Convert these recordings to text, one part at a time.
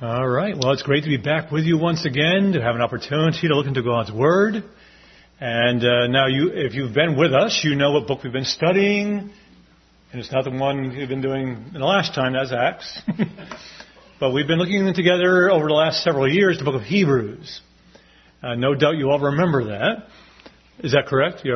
All right. Well, it's great to be back with you once again, to have an opportunity to look into God's Word. And now, if you've been with us, you know what book we've been studying. And it's not the one we've been doing the last time, that's Acts. But we've been looking together over the last several years, the book of Hebrews. No doubt you all remember that. Is that correct?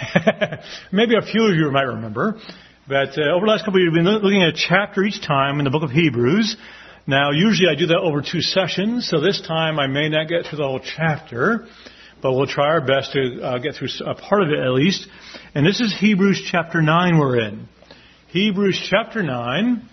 Maybe a few of you might remember. But over the last couple of years, we've been looking at a chapter each time in the book of Hebrews. Now, usually I do that over 2 sessions, so this time I may not get through the whole chapter, but we'll try our best to get through a part of it at least. And this is Hebrews chapter 9 we're in. Hebrews chapter 9,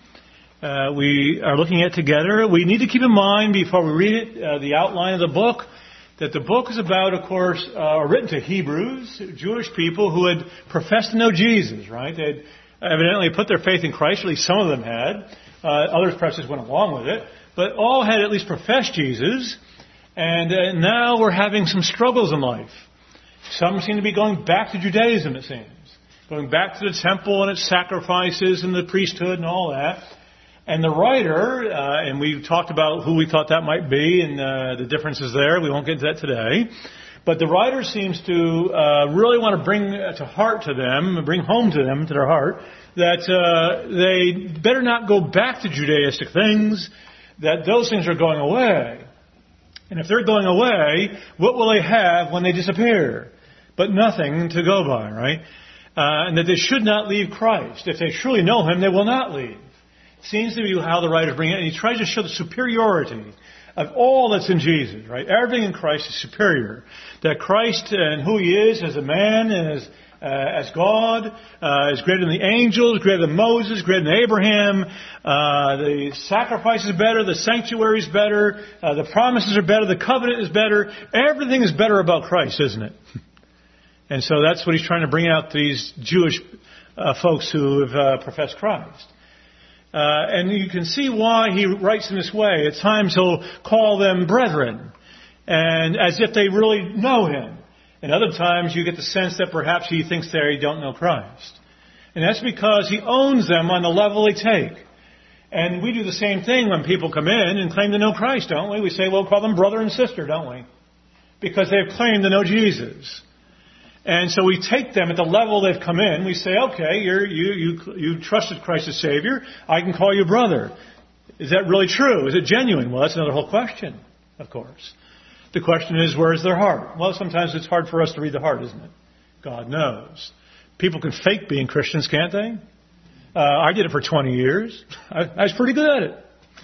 we are looking at together. We need to keep in mind before we read it, the outline of the book, that the book is about, of course, written to Hebrews, Jewish people who had professed to know Jesus, right? They had evidently put their faith in Christ, at least some of them had. Others perhaps just went along with it. But all had at least professed Jesus. And now we're having some struggles in life. Some seem to be going back to Judaism, it seems. Going back to the temple and its sacrifices and the priesthood and all that. And the writer, and we've talked about who we thought that might be and the differences there. We won't get into that today. But the writer seems to really want to bring to heart to them, bring home to them, to their heart, that they better not go back to Judaistic things, that those things are going away. And if they're going away, what will they have when they disappear? But nothing to go by, right? And that they should not leave Christ. If they truly know Him, they will not leave. Seems to be how the writers bring it, and he tries to show the superiority of all that's in Jesus, right? Everything in Christ is superior. That Christ and who He is as a man and as God is greater than the angels, greater than Moses, greater than Abraham. The sacrifice is better, the sanctuary is better, the promises are better, the covenant is better. Everything is better about Christ, isn't it? And so that's what he's trying to bring out to these Jewish folks who have professed Christ. And you can see why he writes in this way. At times he'll call them brethren, and as if they really know him. And other times you get the sense that perhaps he thinks they don't know Christ. And that's because he owns them on the level they take. And we do the same thing when people come in and claim to know Christ, don't we? We say, well, call them brother and sister, don't we? Because they've claimed to know Jesus. And so we take them at the level they've come in. We say, okay, you trusted Christ as Savior. I can call you brother. Is that really true? Is it genuine? Well, that's another whole question, of course. The question is, where is their heart? Well, sometimes it's hard for us to read the heart, isn't it? God knows. People can fake being Christians, can't they? I did it for 20 years. I was pretty good at it.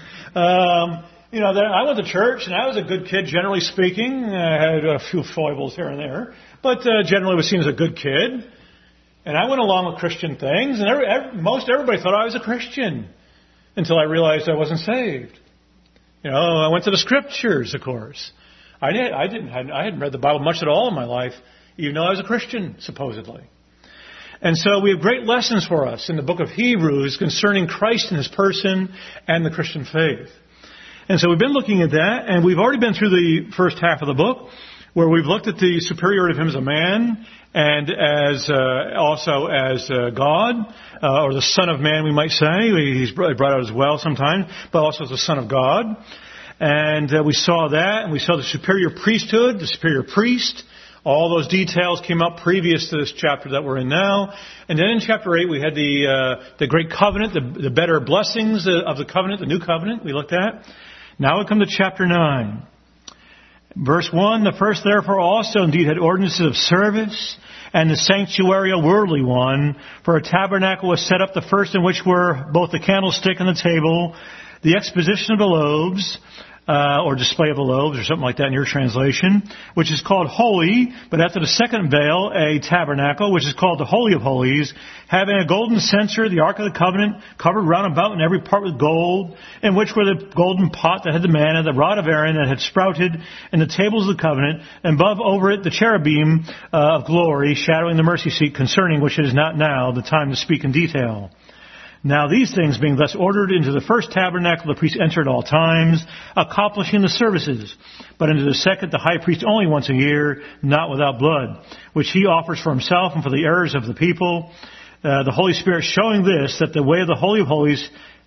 I went to church, and I was a good kid, generally speaking. I had a few foibles here and there. But generally was seen as a good kid. And I went along with Christian things, and most everybody thought I was a Christian until I realized I wasn't saved. I went to the Scriptures, of course. I hadn't read the Bible much at all in my life, even though I was a Christian, supposedly. And so we have great lessons for us in the book of Hebrews concerning Christ and His person and the Christian faith. And so we've been looking at that, and we've already been through the first half of the book, where we've looked at the superiority of Him as a man and also as God, or the Son of Man, we might say. He's brought out as well sometimes, but also as the Son of God. And we saw that, and we saw the superior priesthood, the superior priest. All those details came up previous to this chapter that we're in now. And then in chapter 8, we had the great covenant, the better blessings of the covenant, the new covenant we looked at. Now we come to chapter 9. Verse 1, the first therefore also indeed had ordinances of service, and the sanctuary a worldly one, for a tabernacle was set up, the first in which were both the candlestick and the table, the exposition of the loaves, or display of the loaves, or something like that in your translation, which is called holy, but after the second veil, a tabernacle, which is called the Holy of Holies, having a golden censer, the Ark of the Covenant, covered round about in every part with gold, in which were the golden pot that had the manna, the rod of Aaron that had sprouted, and the tables of the covenant, and above over it the cherubim of glory, shadowing the mercy seat, concerning which it is not now the time to speak in detail. Now these things being thus ordered into the first tabernacle, the priest entered all times, accomplishing the services. But into the second, the high priest only once a year, not without blood, which he offers for himself and for the errors of the people. The Holy Spirit showing this, that the way of the Holy of Holies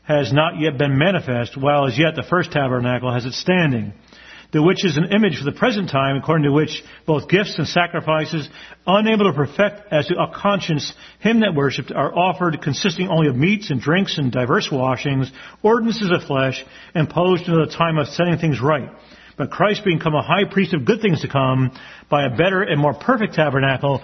has not yet been manifest, while as yet the first tabernacle has its standing, the which is an image for the present time, according to which both gifts and sacrifices, unable to perfect as to a conscience him that worshipped, are offered, consisting only of meats and drinks and diverse washings, ordinances of flesh, imposed until the time of setting things right. But Christ being come a high priest of good things to come, by a better and more perfect tabernacle,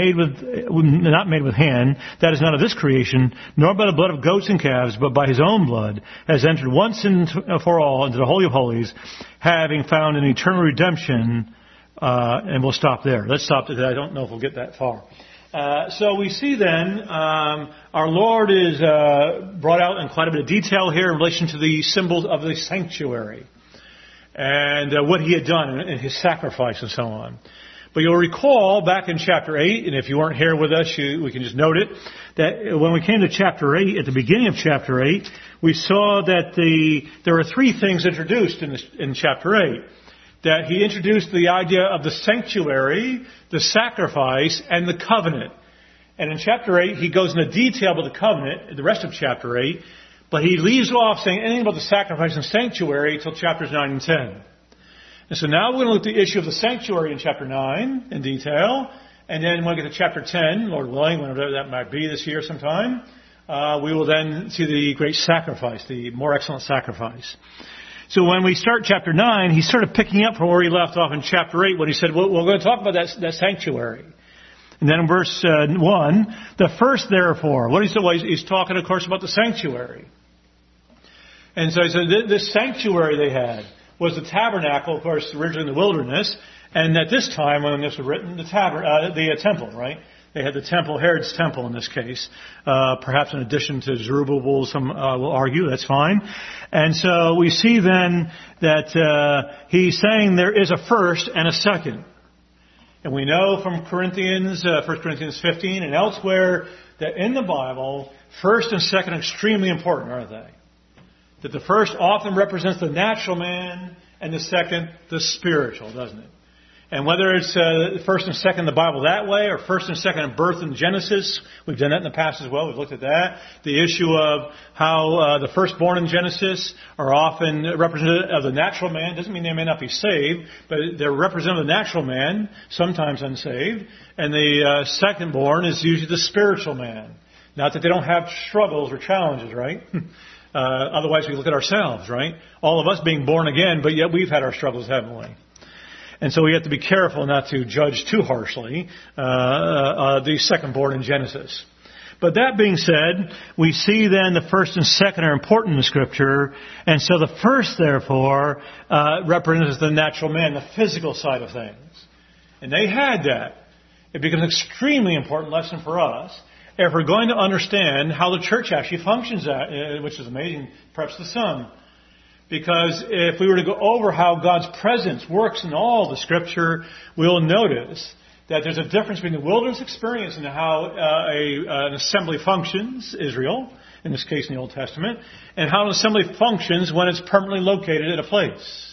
not made with hand, that is not of this creation, nor by the blood of goats and calves, but by his own blood, has entered once and for all into the Holy of Holies, having found an eternal redemption. And we'll stop there. Let's stop there. I don't know if we'll get that far. So we see then, our Lord is brought out in quite a bit of detail here in relation to the symbols of the sanctuary, and what he had done and his sacrifice and so on. But you'll recall back in chapter 8, and if you weren't here with us, we can just note it, that when we came to chapter 8, at the beginning of chapter 8, we saw that there are three things introduced in chapter 8. That he introduced the idea of the sanctuary, the sacrifice, and the covenant. And in chapter 8, he goes into detail about the covenant, the rest of chapter 8, but he leaves off saying anything about the sacrifice and sanctuary until chapters 9 and 10. And so now we're going to look at the issue of the sanctuary in chapter 9 in detail, and then when we get to chapter 10, Lord willing, whenever that might be this year sometime, we will then see the great sacrifice, the more excellent sacrifice. So when we start chapter 9, he's sort of picking up from where he left off in chapter 8 when he said, well, we're going to talk about that sanctuary. And then in verse 1, the first therefore, he's talking, of course, about the sanctuary. And so he said this sanctuary they had was the tabernacle, of course, originally in the wilderness, and at this time when this was written, the temple, right? They had the temple, Herod's temple in this case, perhaps in addition to Zerubbabel, some will argue, that's fine. And so we see then that he's saying there is a first and a second. And we know from 1 Corinthians 15 and elsewhere that in the Bible, first and second are extremely important, aren't they? That the first often represents the natural man and the second the spiritual, doesn't it? And whether it's first and second in the Bible that way, or first and second in birth in Genesis, we've done that in the past as well. We've looked at that. The issue of how the firstborn in Genesis are often representative of the natural man. Doesn't mean they may not be saved, but they're representative of the natural man, sometimes unsaved. And the secondborn is usually the spiritual man. Not that they don't have struggles or challenges, right? Otherwise we look at ourselves, right? All of us being born again, but yet we've had our struggles, haven't we? And so we have to be careful not to judge too harshly the secondborn in Genesis. But that being said, we see then the first and second are important in the Scripture. And so the first, therefore, represents the natural man, the physical side of things. And they had that. It becomes an extremely important lesson for us if we're going to understand how the church actually functions, which is amazing, perhaps to some. Because if we were to go over how God's presence works in all the Scripture, we'll notice that there's a difference between the wilderness experience and how an assembly functions, Israel, in this case in the Old Testament, and how an assembly functions when it's permanently located at a place.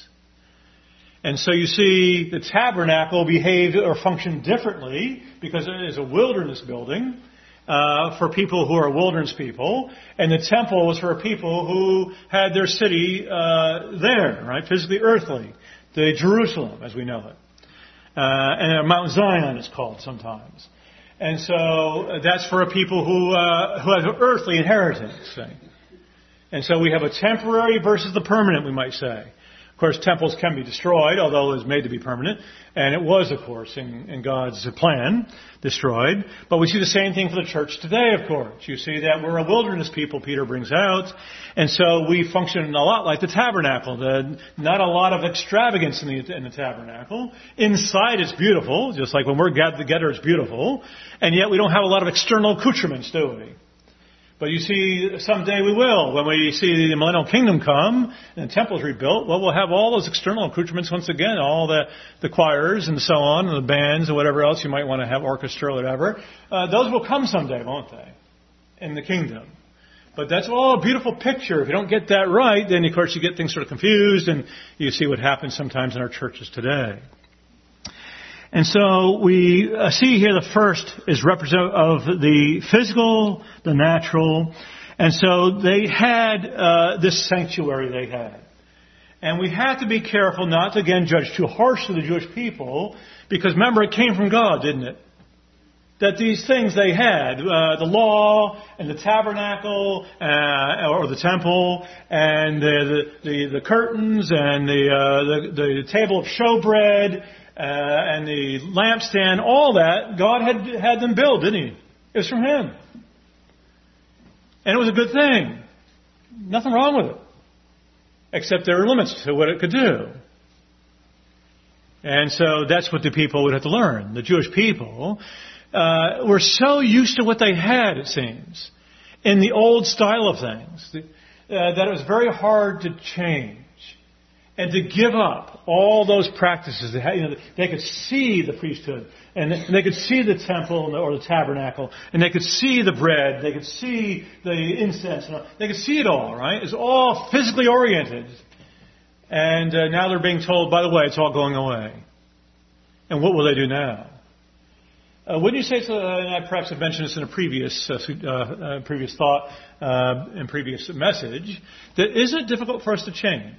And so you see the tabernacle behaved or functioned differently because it is a wilderness building. For people who are wilderness people, and the temple was for people who had their city there, right, physically earthly, the Jerusalem as we know it, and Mount Zion it's called sometimes, and so that's for a people who have an earthly inheritance. And so we have a temporary versus the permanent, we might say. Of course, temples can be destroyed, although it was made to be permanent. And it was, of course, in God's plan, destroyed. But we see the same thing for the church today, of course. You see that we're a wilderness people, Peter brings out. And so we function a lot like the tabernacle. Not a lot of extravagance in the tabernacle. Inside it's beautiful, just like when we're gathered together it's beautiful. And yet we don't have a lot of external accoutrements, do we? But you see, someday we will. When we see the millennial kingdom come and the temple's rebuilt, well, we'll have all those external accoutrements once again, all the choirs and so on, and the bands and whatever else you might want to have, orchestra or whatever. Those will come someday, won't they, in the kingdom? But that's all a beautiful picture. If you don't get that right, then, of course, you get things sort of confused, and you see what happens sometimes in our churches today. And so we see here the first is representative of the physical, the natural, And so they had this sanctuary they had. And we have to be careful not to, again, judge too harshly the Jewish people, because remember, it came from God, didn't it? That these things they had, the law and the tabernacle, or the temple, and the curtains, and the table of showbread, and the lampstand, all that, God had them build, didn't He? It was from Him. And it was a good thing. Nothing wrong with it. Except there were limits to what it could do. And so that's what the people would have to learn. The Jewish people were so used to what they had, it seems, in the old style of things, that it was very hard to change and to give up all those practices. They could see the priesthood, and they could see the temple or the tabernacle, and they could see the bread, they could see the incense, they could see it all, right? It's all physically oriented. And now they're being told, by the way, it's all going away. And what will they do now? Wouldn't you say, and I perhaps have mentioned this in a previous thought, and previous message, that isn't it difficult for us to change?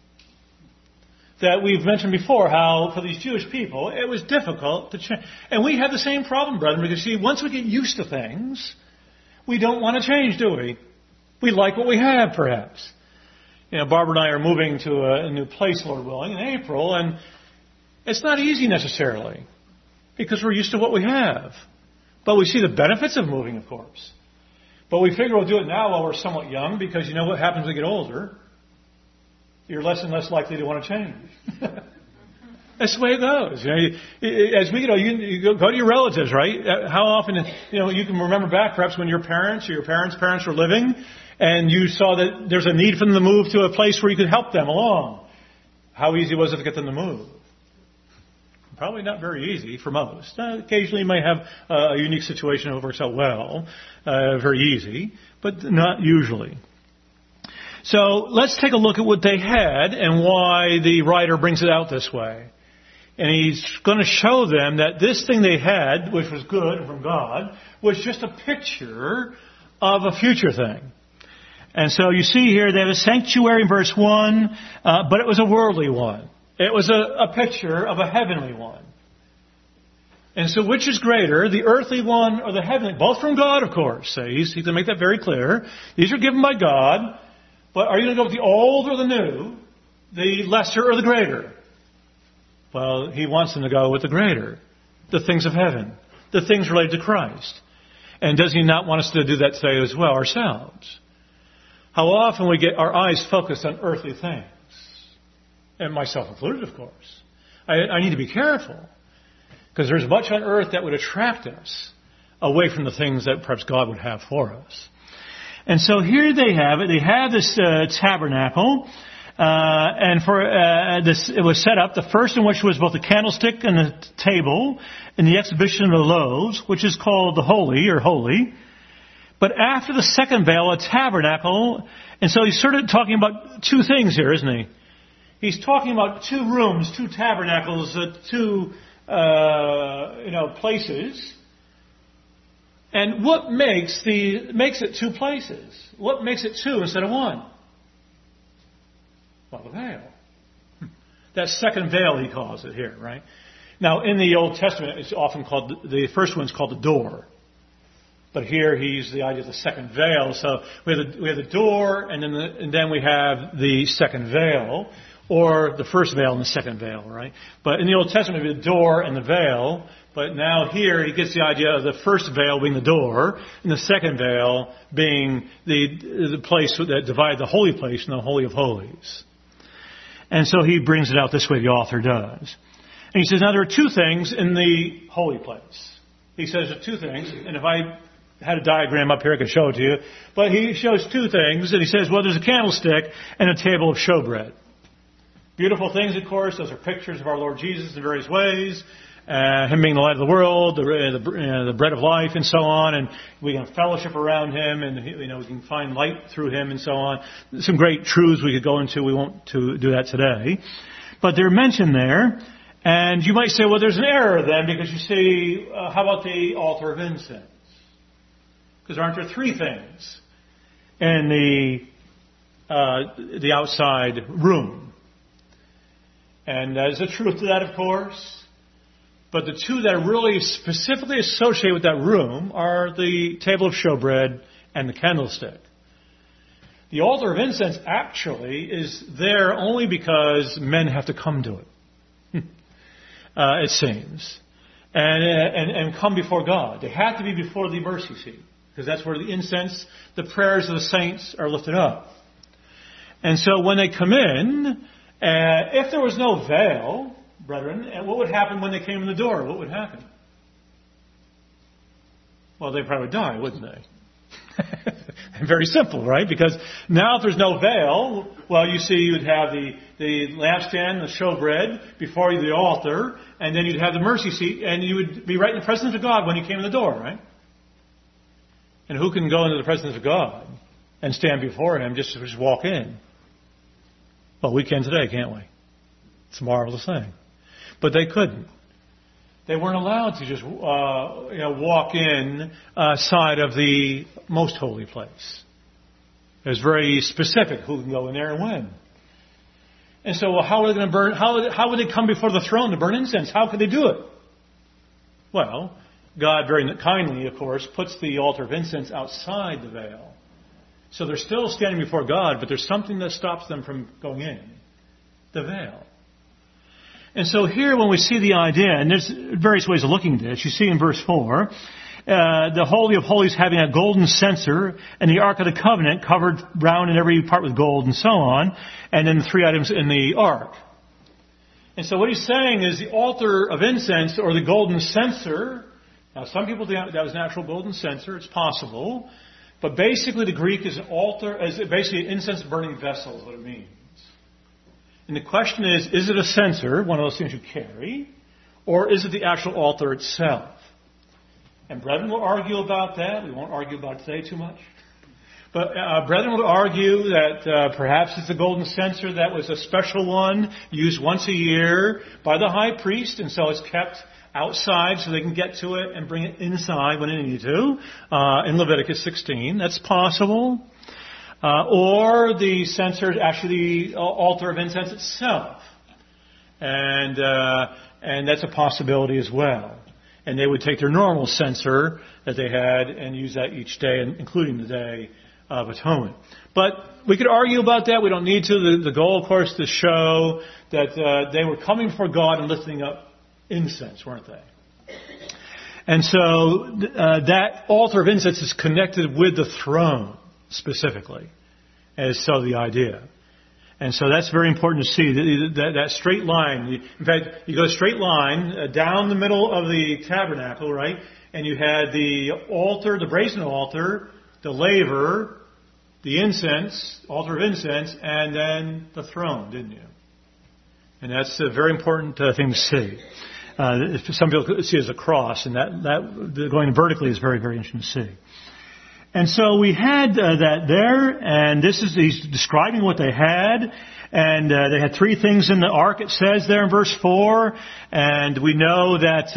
That we've mentioned before how for these Jewish people it was difficult to change. And we have the same problem, brethren, because see, once we get used to things, we don't want to change, do we? We like what we have, perhaps. Barbara and I are moving to a new place, Lord willing, in April, and it's not easy necessarily, because we're used to what we have. But we see the benefits of moving, of course. But we figure we'll do it now while we're somewhat young, because you know what happens when we get older? You're less and less likely to want to change. That's the way it goes. As we you go to your relatives, right? How often, you can remember back perhaps when your parents or your parents were living, and you saw that there's a need for them to move to a place where you could help them along. How easy was it to get them to move? Probably not very easy for most. Occasionally you might have a unique situation that works out well, very easy, but not usually. So let's take a look at what they had and why the writer brings it out this way. And he's going to show them that this thing they had, which was good from God, was just a picture of a future thing. And so you see here they have a sanctuary in verse 1, but it was a worldly one. It was a picture of a heavenly one. And so which is greater, the earthly one or the heavenly? Both from God, of course. He's going to make that very clear. These are given by God. But are you going to go with the old or the new? The lesser or the greater? Well, he wants them to go with the greater. The things of heaven. The things related to Christ. And does he not want us to do that today as well ourselves? How often we get our eyes focused on earthly things. And myself included, of course. I need to be careful. Because there's much on earth that would attract us away from the things that perhaps God would have for us. And so here they have it. They have this tabernacle. And for this, it was set up, the first in which was both the candlestick and the table, and the exhibition of the loaves, which is called the holy or holy. But after the second veil, a tabernacle. And so he's sort of talking about two things here, isn't he? He's talking about two rooms, two tabernacles, two places. And what makes it two places? What makes it two instead of one? Well, the veil. That second veil, he calls it here, right? Now, in the Old Testament, it's often called, the first one's called the door. But here he's the idea of the second veil. So we have the door, and then we have the second veil, or the first veil and the second veil, right? But in the Old Testament, we have the door and the veil. But now here he gets the idea of the first veil being the door, and the second veil being the place that divided the holy place from the Holy of Holies. And so he brings it out this way, the author does. And he says, now there are two things in the holy place. He says there are two things, and if I had a diagram up here, I could show it to you. But he shows two things, and he says, well, there's a candlestick and a table of showbread. Beautiful things, of course. Those are pictures of our Lord Jesus in various ways. Him being the light of the world, the bread of life, and so on, and we can fellowship around him, and we can find light through him, and so on. Some great truths we could go into. We won't do that today, but they're mentioned there. And you might say, well, there's an error then, because you see, how about the altar of incense? Because aren't there three things? in the outside room. And there's a truth to that, of course. But the two that are really specifically associated with that room are the table of showbread and the candlestick. The altar of incense actually is there only because men have to come to it, it seems, and come before God. They have to be before the mercy seat, because that's where the incense, the prayers of the saints are lifted up. And so when they come in, if there was no veil, brethren, what would happen when they came in the door? What would happen? Well, they probably would die, wouldn't they? Very simple, right? Because now if there's no veil, well, you see you'd have the lampstand, the showbread, before you the altar, and then you'd have the mercy seat, and you would be right in the presence of God when you came in the door, right? And who can go into the presence of God and stand before Him just walk in? Well, we can today, can't we? It's a marvelous thing. But they couldn't. They weren't allowed to just walk in side of the most holy place. It was very specific who can go in there and when. And so, how are they going to burn? How would they come before the throne to burn incense? How could they do it? Well, God very kindly, of course, puts the altar of incense outside the veil. So they're still standing before God, but there's something that stops them from going in. The veil. And so here when we see the idea, and there's various ways of looking at this, you see in verse 4, the Holy of Holies having a golden censer, and the Ark of the Covenant covered round in every part with gold and so on, and then the three items in the Ark. And so what he's saying is the altar of incense, or the golden censer. Now some people think that was an actual golden censer, it's possible. But basically the Greek is an altar, as basically an incense burning vessel is what it means. And the question is it a censer, one of those things you carry, or is it the actual altar itself? And brethren will argue about that. We won't argue about it today too much. But brethren will argue that perhaps it's the golden censer that was a special one used once a year by the high priest, and so it's kept outside so they can get to it and bring it inside when they need to, in Leviticus 16. That's possible. Or the censer is actually the altar of incense itself. And that's a possibility as well. And they would take their normal censer that they had and use that each day, including the Day of Atonement. But we could argue about that. We don't need to. The goal, of course, to show that they were coming before God and lifting up incense, weren't they? And so that altar of incense is connected with the throne specifically, as so the idea. And so that's very important to see, that straight line. In fact, you go a straight line down the middle of the tabernacle, right? And you had the altar, the brazen altar, the laver, the incense, altar of incense, and then the throne, didn't you? And that's a very important thing to see. Some people see it as a cross, and that going vertically is very, very interesting to see. And so we had that there, and he's describing what they had, and they had three things in the ark, it says there in verse 4, and we know that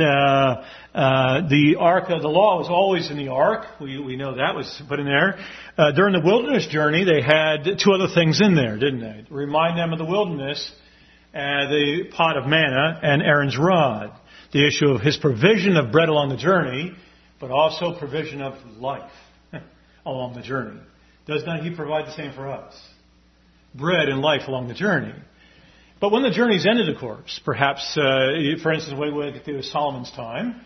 the ark of the law was always in the ark. We know that was put in there. During the wilderness journey, they had two other things in there, didn't they? To remind them of the wilderness, the pot of manna and Aaron's rod. The issue of his provision of bread along the journey, but also provision of life along the journey. Does not He provide the same for us? Bread and life along the journey. But when the journey's ended, of course, perhaps, for instance, when we get to Solomon's time,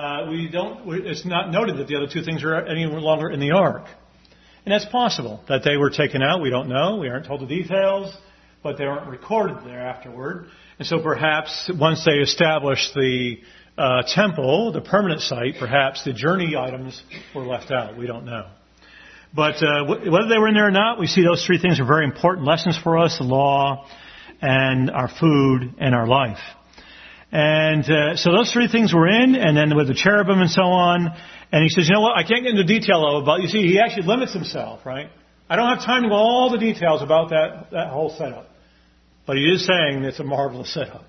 it's not noted that the other two things are any longer in the ark. And that's possible, that they were taken out. We don't know. We aren't told the details, but they aren't recorded there afterward. And so perhaps once they established the temple, the permanent site, perhaps the journey items were left out. We don't know. But whether they were in there or not, we see those three things are very important lessons for us: the law, and our food, and our life. And so those three things were in, and then with the cherubim and so on. And he says, you know what, I can't get into detail of it, but you see, he actually limits himself, right? I don't have time to go all the details about that whole setup. But he is saying it's a marvelous setup.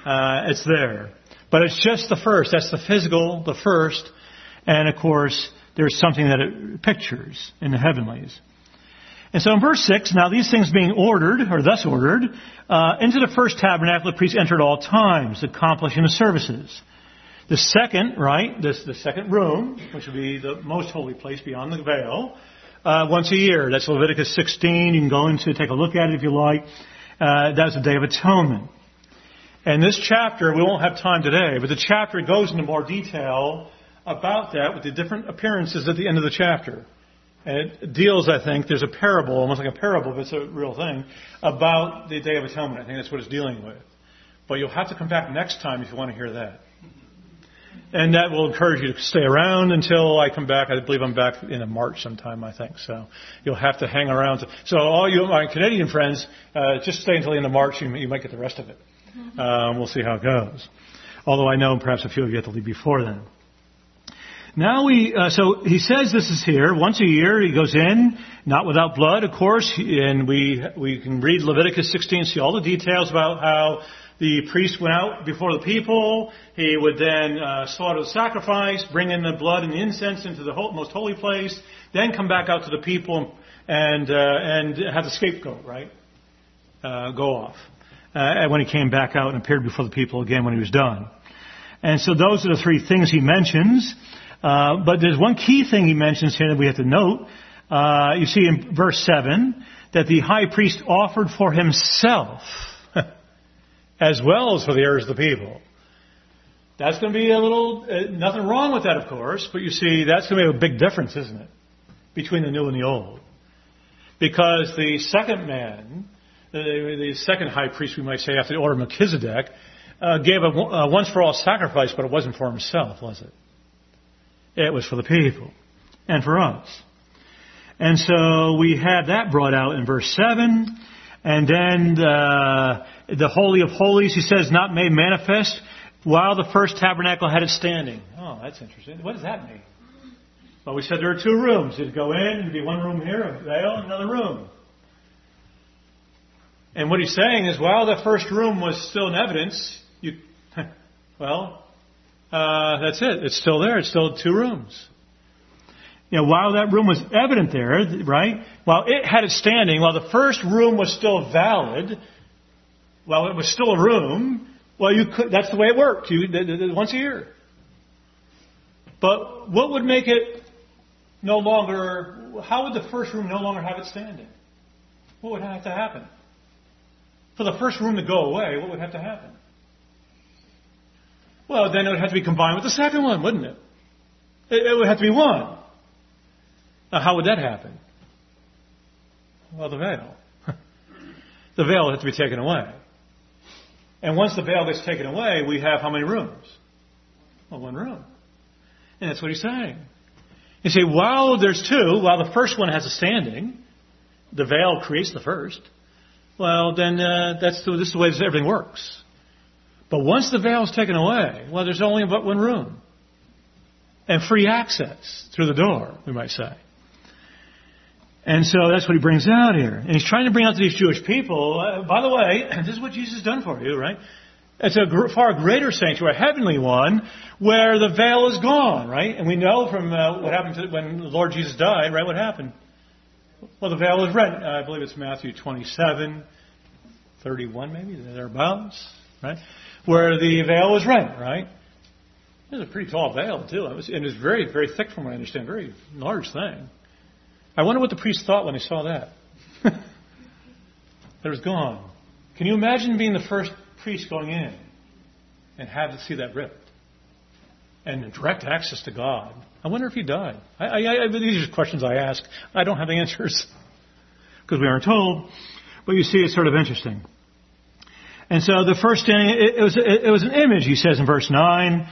It's there. But it's just the first. That's the physical, the first. And, of course, there's something that it pictures in the heavenlies. And so in verse 6, now these things being ordered, or thus ordered, into the first tabernacle the priests entered all times, accomplishing the services. The second, right, the second room, which would be the most holy place beyond the veil, once a year. That's Leviticus 16. You can go into, take a look at it if you like. That's the Day of Atonement. And this chapter, we won't have time today, but the chapter goes into more detail about that with the different appearances at the end of the chapter. And it deals, I think, there's a parable, almost like a parable, but it's a real thing, about the Day of Atonement. I think that's what it's dealing with. But you'll have to come back next time if you want to hear that. And that will encourage you to stay around until I come back. I believe I'm back in March sometime, I think. So you'll have to hang around. So all you, my Canadian friends, just stay until the end of March. You might get the rest of it. We'll see how it goes. Although I know perhaps a few of you have to leave before then. Now so he says this is here. Once a year he goes in, not without blood, of course. And we can read Leviticus 16, see all the details about how the priest went out before the people. He would then slaughter the sacrifice, bring in the blood and the incense into the most holy place, then come back out to the people and have the scapegoat, right, go off. When he came back out and appeared before the people again when he was done. And so those are the three things he mentions. But there's one key thing he mentions here that we have to note. You see in verse 7 that the high priest offered for himself as well as for the heirs of the people. That's going to be a little, nothing wrong with that, of course, but you see, that's going to be a big difference, isn't it, between the new and the old? Because the second man, the second high priest, we might say, after the order of Melchizedek, gave a once-for-all sacrifice, but it wasn't for himself, was it? It was for the people and for us. And so we have that brought out in verse 7. And then the Holy of Holies, he says, not made manifest while the first tabernacle had it standing. Oh, that's interesting. What does that mean? Well, we said there are two rooms. You'd go in, and there'd be one room here, a veil, and another room. And what he's saying is, while the first room was still in evidence, that's it. It's still there. It's still two rooms. You know, while that room was evident there, right? While it had it standing, while the first room was still valid, while it was still a room, well, that's the way it worked. Once a year. But what would make it no longer? How would the first room no longer have it standing? What would have to happen? For the first room to go away, what would have to happen? Well, then it would have to be combined with the second one, wouldn't it? It would have to be one. Now, how would that happen? Well, the veil. The veil would have to be taken away. And once the veil gets taken away, we have how many rooms? Well, one room. And that's what he's saying. You see, while there's two, while the first one has a standing, the veil creates the first. Well, then this is the way everything works. But once the veil is taken away, well, there's only but one room. And free access through the door, we might say. And so that's what he brings out here. And he's trying to bring out to these Jewish people, by the way, this is what Jesus has done for you, right? It's a far greater sanctuary, a heavenly one, where the veil is gone, right? And we know from what happened when the Lord Jesus died, right? What happened? Well, the veil was rent. I believe it's Matthew 27, 31 maybe, thereabouts, right? Where the veil was rent, right? It was a pretty tall veil, too. And it was very, very thick from what I understand. Very large thing. I wonder what the priest thought when he saw that. That it was gone. Can you imagine being the first priest going in and have to see that ripped? And direct access to God. I wonder if he died. These are questions I ask. I don't have the answers because we aren't told. But you see, it's sort of interesting. And so the first thing, it was an image, he says in verse 9.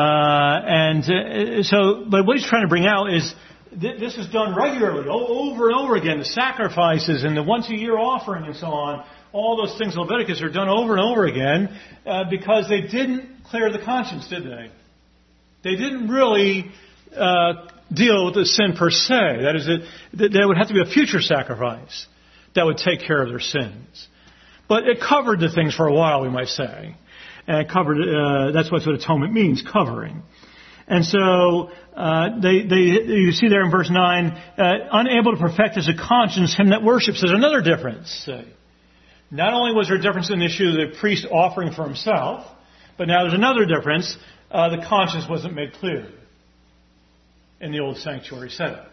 But what he's trying to bring out is this is done regularly, over and over again. The sacrifices and the once a year offering and so on, all those things in Leviticus are done over and over again because they didn't clear the conscience, did they? They didn't really deal with the sin per se. That is, there would have to be a future sacrifice that would take care of their sins. But it covered the things for a while, we might say. And it covered, that's what atonement means, covering. And so you see there in verse 9, unable to perfect as a conscience him that worships. There's another difference. Not only was there a difference in the issue of the priest offering for himself, but now there's another difference. The conscience wasn't made clear in the old sanctuary setup.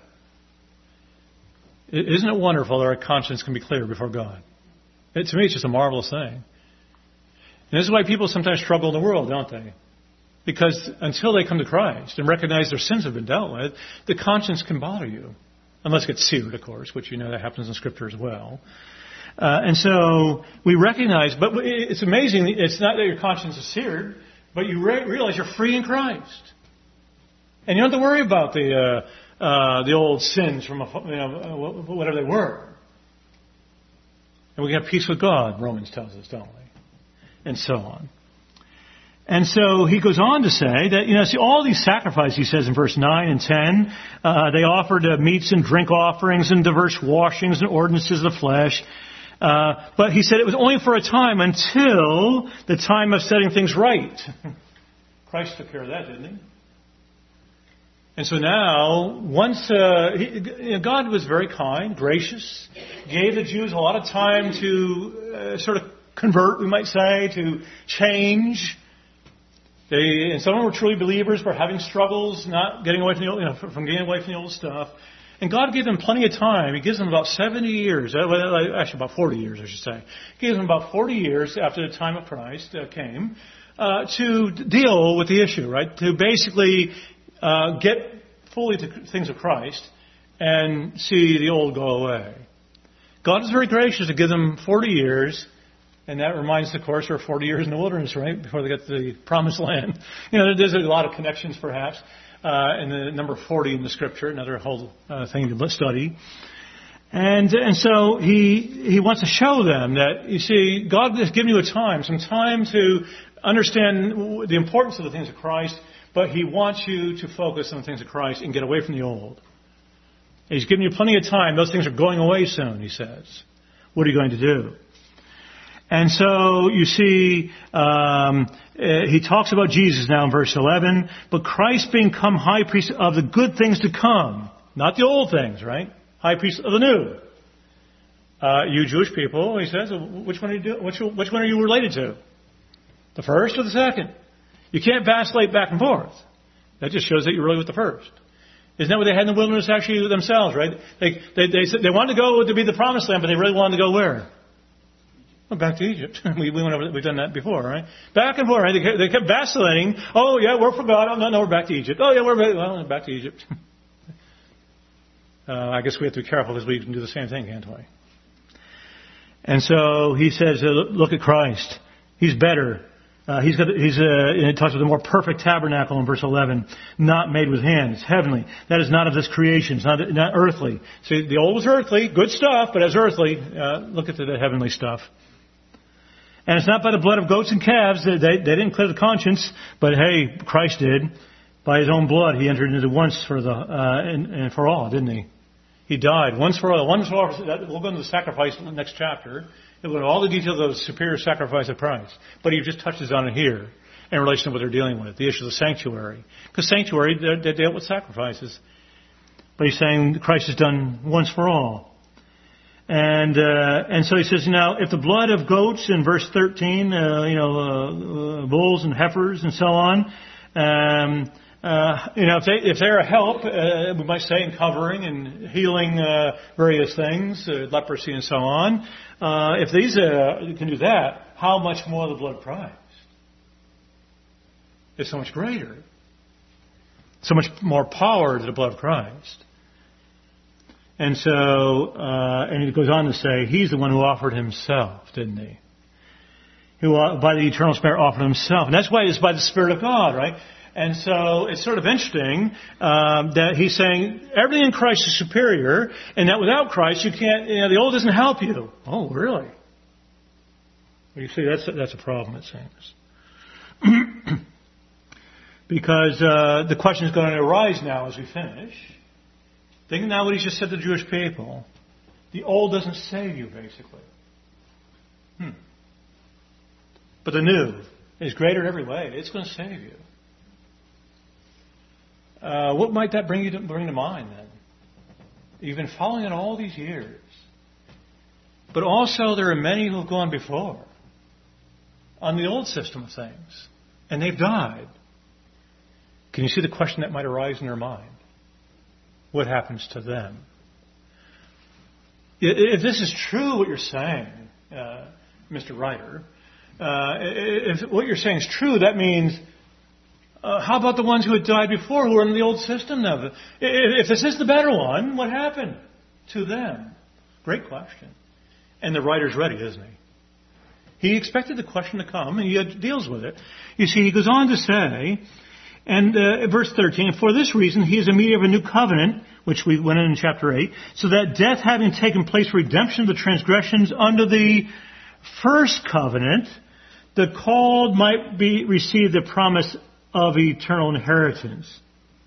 Isn't it wonderful that our conscience can be clear before God? To me, it's just a marvelous thing. And this is why people sometimes struggle in the world, don't they? Because until they come to Christ and recognize their sins have been dealt with, the conscience can bother you. Unless it gets seared, of course, which you know that happens in Scripture as well. And so we recognize, but it's amazing, it's not that your conscience is seared, but you realize you're free in Christ. And you don't have to worry about the old sins from whatever they were. And we can have peace with God, Romans tells us, don't we? And so on. And so he goes on to say that, see, all these sacrifices, he says in verse 9 and 10, they offered meats and drink offerings and diverse washings and ordinances of the flesh. But he said it was only for a time until the time of setting things right. Christ took care of that, didn't he? And so now, once God was very kind, gracious, gave the Jews a lot of time to sort of convert, we might say, to change. And some of them were truly believers, but having struggles, not getting away from the old, from getting away from the old stuff. And God gave them plenty of time. He gives them about 70 years, actually about 40 years, I should say. He gives them about 40 years after the time of Christ came to deal with the issue, right? To basically get fully to things of Christ and see the old go away. God is very gracious to give them 40 years. And that reminds us, of course, there were 40 years in the wilderness, right, before they got to the promised land. There's a lot of connections, perhaps, in the number 40 in the Scripture, another whole thing to study. And so he wants to show them that, you see, God has given you some time to understand the importance of the things of Christ, but He wants you to focus on the things of Christ and get away from the old. He's given you plenty of time. Those things are going away soon, He says. What are you going to do? And so you see, he talks about Jesus now in verse 11, but Christ being come high priest of the good things to come, not the old things, right? High priest of the new. You Jewish people, he says, which one are you related to? The first or the second? You can't vacillate back and forth. That just shows that you're really with the first. Isn't that what they had in the wilderness actually themselves, right? They wanted to go to be the promised land, but they really wanted to go where? Well, back to Egypt. We've done that before, right? Back and forth, right? They kept vacillating. Oh, yeah, we're for God. Oh, no, we're back to Egypt. Oh, yeah, we're back to Egypt. I guess we have to be careful because we can do the same thing, can't we? And so he says, look at Christ. He's better. He talks about the more perfect tabernacle in verse 11, not made with hands. It's heavenly. That is not of this creation. It's not earthly. See, the old was earthly, good stuff, but as earthly, look at the heavenly stuff. And it's not by the blood of goats and calves. They didn't clear the conscience, but hey, Christ did. By His own blood, He entered into once for and for all, didn't He? He died once for all. Once for all. We'll go into the sacrifice in the next chapter. We'll go into all the details of the superior sacrifice of Christ. But He just touches on it here in relation to what they're dealing with, the issue of the sanctuary. Because sanctuary, they dealt with sacrifices. But He's saying Christ has done once for all. And so he says, now, if the blood of goats in verse 13, bulls and heifers and so on, if they're a help, we might say, in covering and healing various things, leprosy and so on, if these can do that, how much more the blood of Christ? It's so much greater. So much more power to the blood of Christ. And so, and he goes on to say, He's the one who offered Himself, didn't He? Who, by the eternal Spirit, offered Himself. And that's why it's by the Spirit of God, right? And so it's sort of interesting that he's saying everything in Christ is superior, and that without Christ you can't, the old doesn't help you. Oh, really? Well, you see, that's a problem, it seems. Because the question is going to arise now as we finish. Think now what He's just said to the Jewish people. The old doesn't save you, basically. But the new is greater in every way. It's going to save you. What might that bring to mind then? You've been following it all these years. But also there are many who have gone before on the old system of things, and they've died. Can you see the question that might arise in their mind? What happens to them? If this is true, what you're saying, Mr. Writer, if what you're saying is true, that means, how about the ones who had died before, who were in the old system now? If this is the better one, what happened to them? Great question. And the writer's ready, isn't he? He expected the question to come, and he deals with it. You see, he goes on to say, and verse 13, for this reason he is a mediator of a new covenant, which we went in chapter 8, so that death having taken place, redemption of the transgressions under the first covenant, the called might receive the promise of eternal inheritance.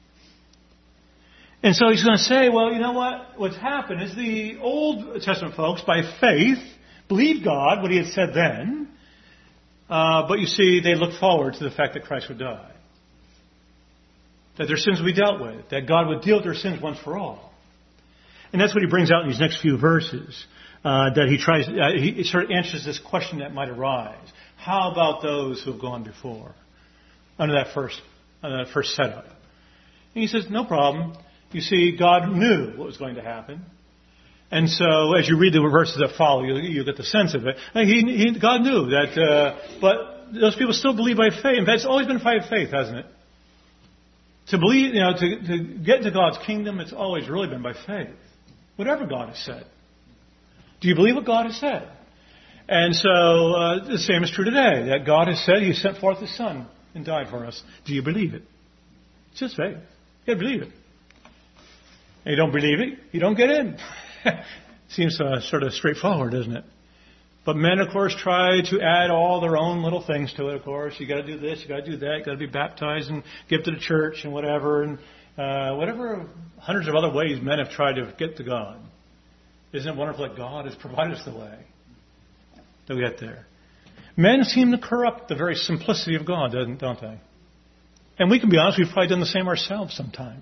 And so he's going to say, well, you know what? What's happened is the Old Testament folks, by faith, believed God, what he had said then, but you see, they looked forward to the fact that Christ would die. That their sins would be dealt with. That God would deal with their sins once for all. And that's what he brings out in these next few verses. That he sort of answers this question that might arise. How about those who have gone before? Under that first setup. And he says, no problem. You see, God knew what was going to happen. And so, as you read the verses that follow, you get the sense of it. God knew that, but those people still believe by faith. In fact, it's always been by faith, hasn't it? To believe, to get into God's kingdom, it's always really been by faith. Whatever God has said. Do you believe what God has said? And so, the same is true today. That God has said He sent forth His Son and died for us. Do you believe it? It's just faith. You gotta believe it. And you don't believe it, you don't get in. Seems sort of straightforward, doesn't it? But men, of course, try to add all their own little things to it, of course. You got to do this, you got to do that, you got to be baptized and give to the church and whatever. And whatever hundreds of other ways men have tried to get to God. Isn't it wonderful that God has provided us the way that we get there? Men seem to corrupt the very simplicity of God, don't they? And we can be honest, we've probably done the same ourselves sometimes.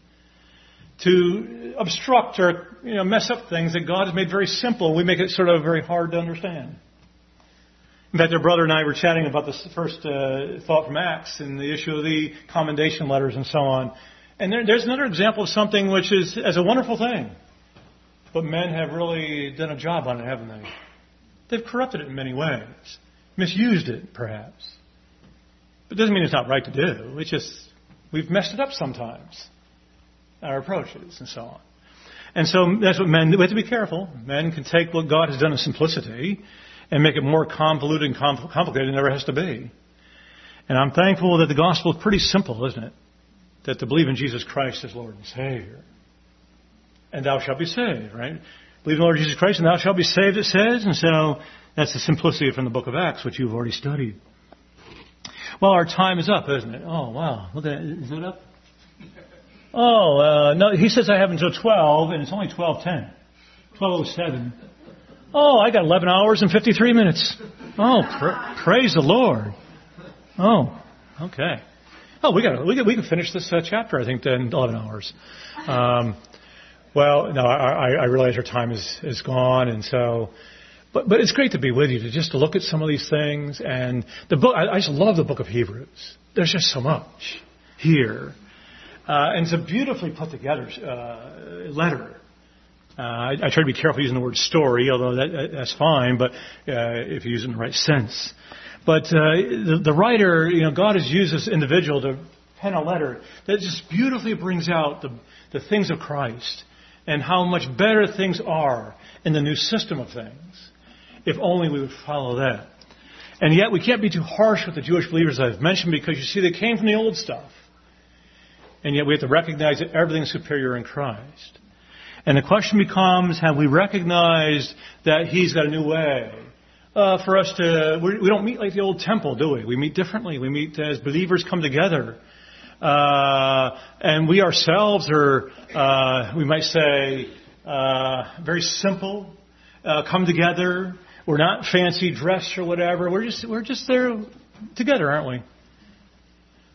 To obstruct or mess up things that God has made very simple, we make it sort of very hard to understand. In fact, our brother and I were chatting about this first thought from Acts and the issue of the commendation letters and so on. And there's another example of something which is as a wonderful thing. But men have really done a job on it, haven't they? They've corrupted it in many ways. Misused it, perhaps. But it doesn't mean it's not right to do. It's just we've messed it up sometimes. Our approaches and so on. And so that's what we have to be careful. Men can take what God has done in simplicity and make it more convoluted and complicated than it ever has to be. And I'm thankful that the gospel is pretty simple, isn't it? That to believe in Jesus Christ as Lord and Savior. And thou shalt be saved, right? Believe in the Lord Jesus Christ and thou shalt be saved, it says. And so that's the simplicity from the book of Acts, which you've already studied. Well, our time is up, isn't it? Oh, wow. Look at that. Is it up? Oh, no, he says I have until 12, and it's only 12:10. 12:07. Oh, I got 11 hours and 53 minutes. Oh, praise the Lord. Oh, okay. Oh, we can finish this chapter, I think, in 11 hours. Well, no, I realize our time is gone, and so... But it's great to be with you, to look at some of these things. And the book, I just love the book of Hebrews. There's just so much here. And it's a beautifully put together letter. I try to be careful using the word story, although that's fine, but if you use it in the right sense. But the writer, God has used this individual to pen a letter that just beautifully brings out the things of Christ and how much better things are in the new system of things, if only we would follow that. And yet we can't be too harsh with the Jewish believers I've mentioned, because you see they came from the old stuff. And yet we have to recognize that everything is superior in Christ. And the question becomes, have we recognized that He's got a new way for us to... We don't meet like the old temple, do we? We meet differently. We meet as believers come together. And we ourselves are, we might say, very simple, come together. We're not fancy dressed or whatever. We're just there together, aren't we?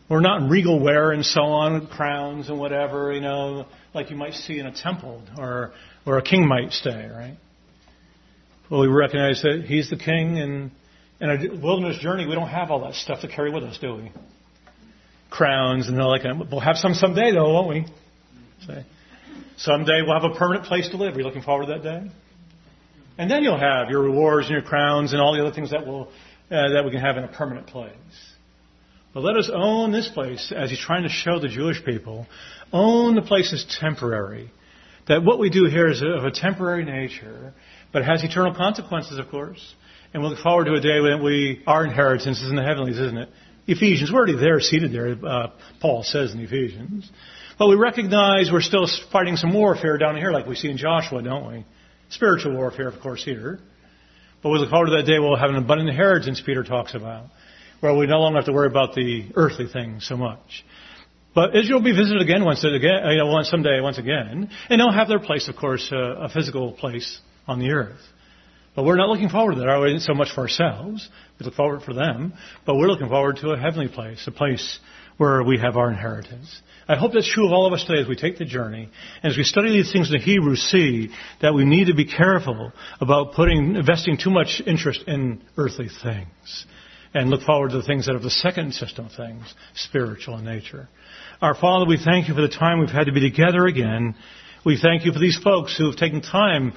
We're not in regal wear and so on, with crowns and whatever, like you might see in a temple or a king might stay, right? Well, we recognize that He's the King, and in a wilderness journey, we don't have all that stuff to carry with us, do we? Crowns and like that. We'll have some someday, though, won't we? Someday we'll have a permanent place to live. Are you looking forward to that day? And then you'll have your rewards and your crowns and all the other things that we can have in a permanent place. But let us own this place, as He's trying to show the Jewish people. Own the place as temporary. That what we do here is of a temporary nature, but has eternal consequences, of course. And we look forward to a day when our inheritance is in the heavenlies, isn't it? Ephesians, we're already there, seated there, Paul says in Ephesians. But we recognize we're still fighting some warfare down here, like we see in Joshua, don't we? Spiritual warfare, of course, here. But we look forward to that day we'll have an abundant inheritance, Peter talks about, where we no longer have to worry about the earthly things so much. But Israel will be visited again someday once again, and they'll have their place, of course, a physical place on the earth. But we're not looking forward to that, are we? So much for ourselves. We look forward for them, but we're looking forward to a heavenly place, a place where we have our inheritance. I hope that's true of all of us today as we take the journey. And as we study these things in the Hebrews, see that we need to be careful about investing too much interest in earthly things and look forward to the things that are the second system of things, spiritual in nature. Our Father, we thank You for the time we've had to be together again. We thank You for these folks who have taken time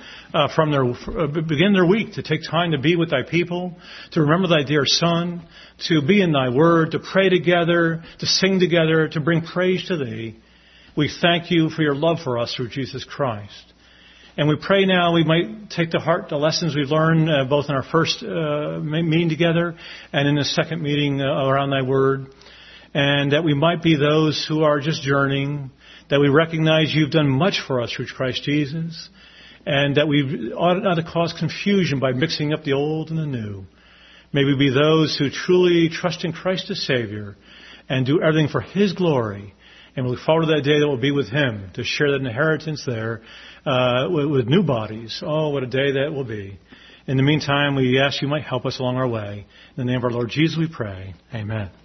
begin their week to take time to be with Thy people, to remember Thy dear Son, to be in Thy Word, to pray together, to sing together, to bring praise to Thee. We thank You for Your love for us through Jesus Christ. And we pray now we might take to heart the lessons we've learned both in our first meeting together and in the second meeting around Thy Word, and that we might be those who are just journeying, that we recognize You've done much for us through Christ Jesus, and that we ought not to cause confusion by mixing up the old and the new. May we be those who truly trust in Christ as Savior and do everything for His glory. And we look forward to that day that we'll be with Him to share that inheritance there with new bodies. Oh, what a day that will be. In the meantime, we ask You might help us along our way. In the name of our Lord Jesus we pray. Amen.